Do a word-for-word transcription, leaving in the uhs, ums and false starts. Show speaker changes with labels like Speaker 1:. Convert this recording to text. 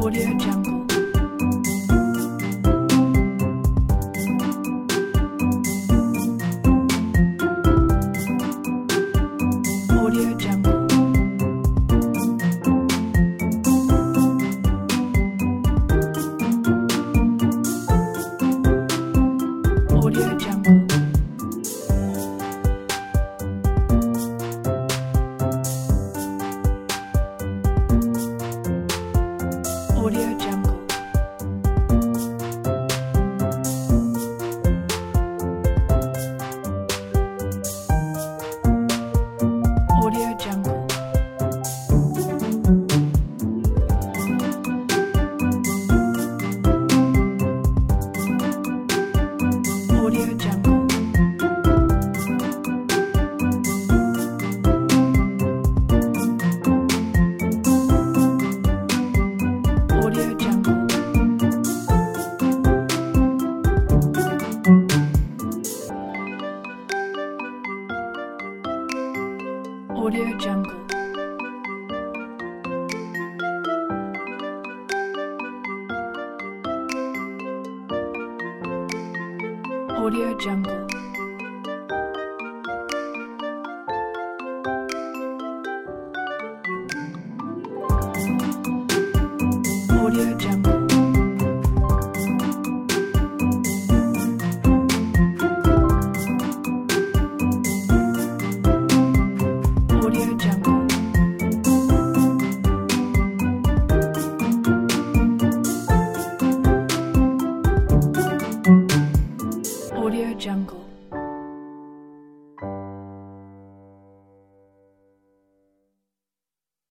Speaker 1: Audio Jungle. Audio Jungle. Audio Jungle. Audio Jungle. Audio Jungle. Audio Jungle. Audio Jungle. Audio Jungle. Audio Jungle. Audio Jungle.